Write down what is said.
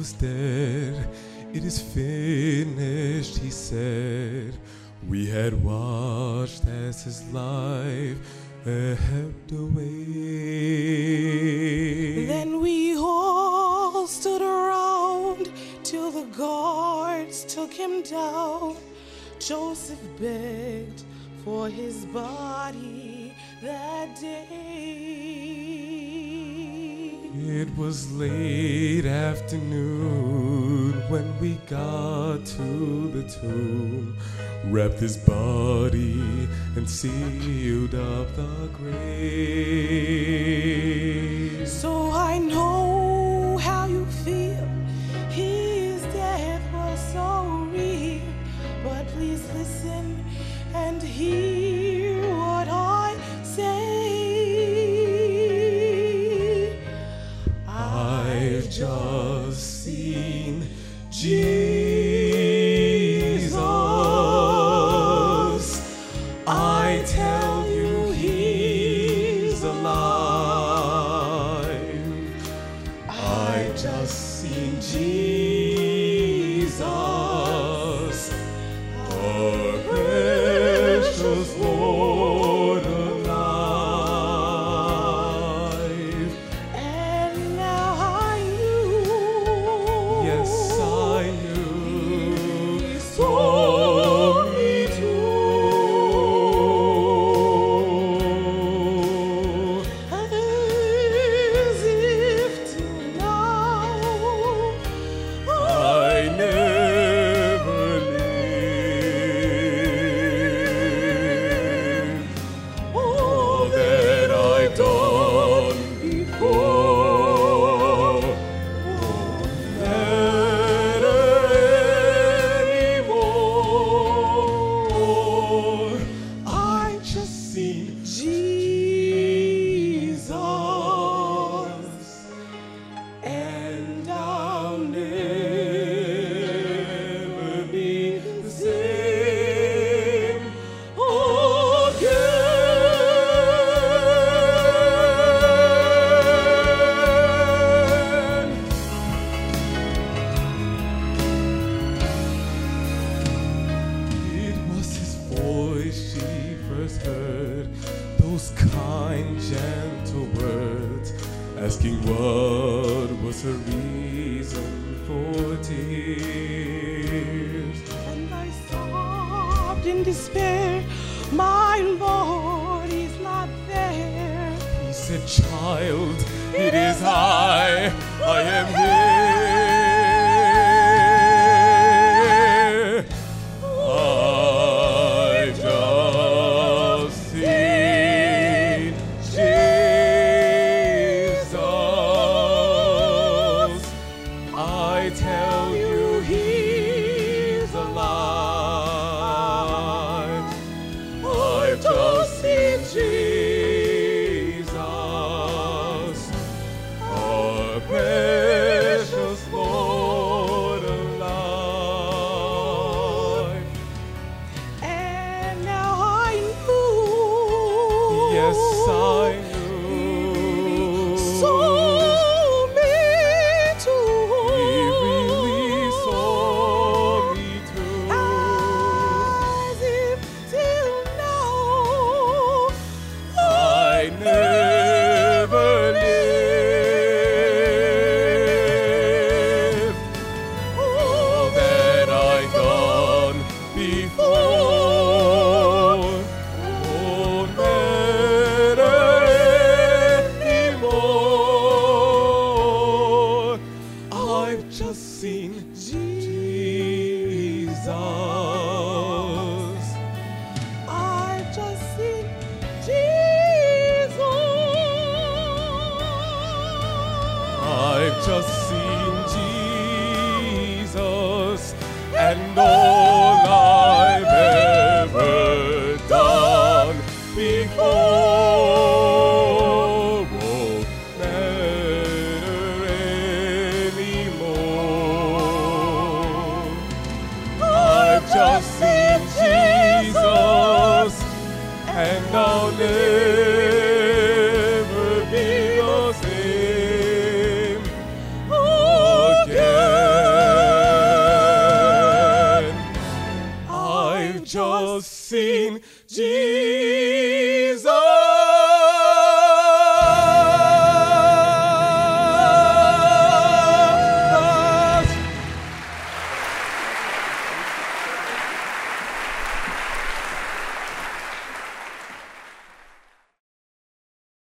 was dead. It is finished, he said. We had watched as his life ebbed away. Then we all stood around till the guards took him down. Joseph begged for his body that day. It was late afternoon when we got to the tomb, wrapped his body and sealed up the grave. So I know how you feel. His death was so real. But please listen and hear what I say. I've just seen Jesus. I tell you, he's alive. I've just seen Jesus, the precious Lord alive. And now I knew. Yes, I knew. He told me to. As if till now I never lived. All that I've done before won't matter anymore. I've just seen Jesus, and I'll never be the same again. It was his voice she first heard, those kind, gentle words, asking what was her reason for tears. And I sobbed in despair, my Lord, he's not there. He said, child, it is I am here. I've just seen Jesus. I tell you, he's alive. I've just seen Jesus, our precious Lord alive. And now I knew. Yes, I knew. So me too. He really saw me too. As if till now I never lived. All that I've done before won't matter anymore. I've just seen Jesus. I've just seen Jesus. I've just seen Jesus, and all I've ever done before won't matter anymore. I've just seen Jesus, and I'll never be the same again. We've just seen Jesus.